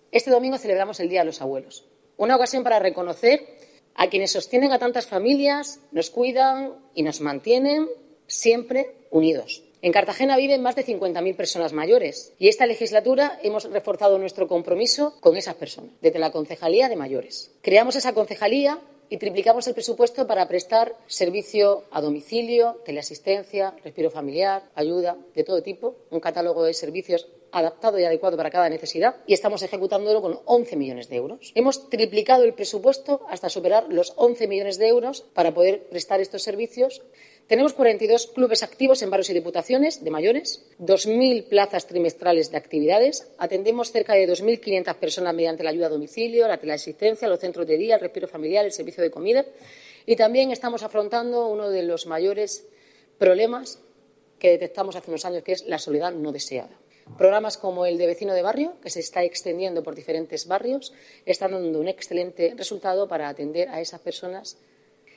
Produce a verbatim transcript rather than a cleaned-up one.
Este domingo celebramos el Día de los Abuelos, una ocasión para reconocer a quienes sostienen a tantas familias, nos cuidan y nos mantienen siempre unidos. En Cartagena viven más de cincuenta mil personas mayores y esta legislatura hemos reforzado nuestro compromiso con esas personas, desde la Concejalía de Mayores. Creamos esa concejalía y triplicamos el presupuesto para prestar servicio a domicilio, teleasistencia, respiro familiar, ayuda de todo tipo, un catálogo de servicios adaptado y adecuado para cada necesidad, y estamos ejecutándolo con once millones de euros. Hemos triplicado el presupuesto hasta superar los once millones de euros para poder prestar estos servicios. Tenemos cuarenta y dos clubes activos en barrios y diputaciones de mayores, dos mil plazas trimestrales de actividades, atendemos cerca de dos mil quinientas personas mediante la ayuda a domicilio, la teleasistencia, los centros de día, el respiro familiar, el servicio de comida, y también estamos afrontando uno de los mayores problemas que detectamos hace unos años, que es la soledad no deseada. Programas como el de Vecino de Barrio, que se está extendiendo por diferentes barrios, están dando un excelente resultado para atender a esas personas